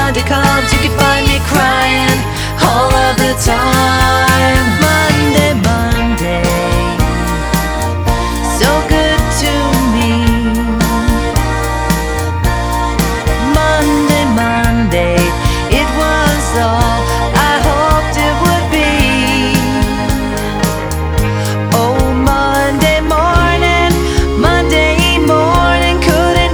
Monday comes, you can find me crying all of the time. Monday, Monday, so good to me. Monday, Monday, it was all I hoped it would be. Oh, Monday morning, couldn't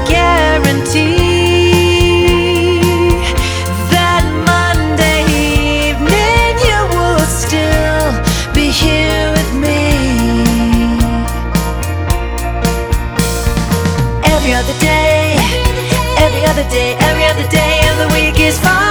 guarantee that Monday evening you would still be here with me. Every other day, every other day of the week is fine.